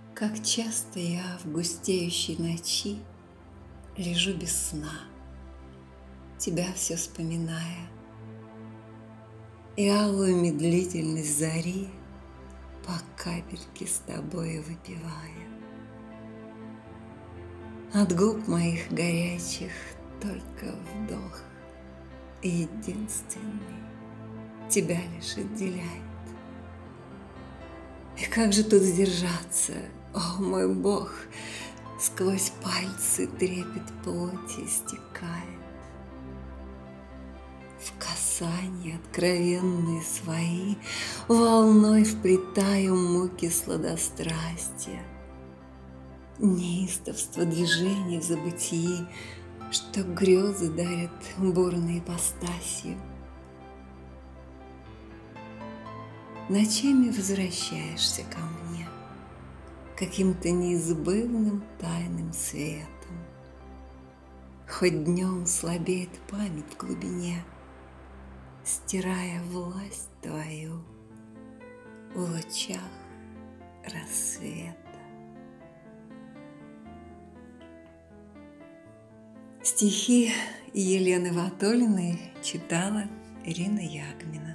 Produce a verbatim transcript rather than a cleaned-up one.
Как часто я в густеющей ночи лежу без сна, тебя все вспоминая, и алую медлительность зари по капельке с тобой выпивая. От губ моих горячих только вдох единственный тебя лишь отделяет. И как же тут сдержаться, о мой Бог, сквозь пальцы трепет плоти стекает. В касанье откровенные свои волной вплетаю муки сладострастия, неистовство движений в забытии, что грезы дарят бурной ипостасью. Ночами возвращаешься ко мне каким-то неизбывным тайным светом. Хоть днем слабеет память в глубине, стирая власть твою в лучах рассвета. Стихи Елены Ватолиной читала Ирина Ягмина.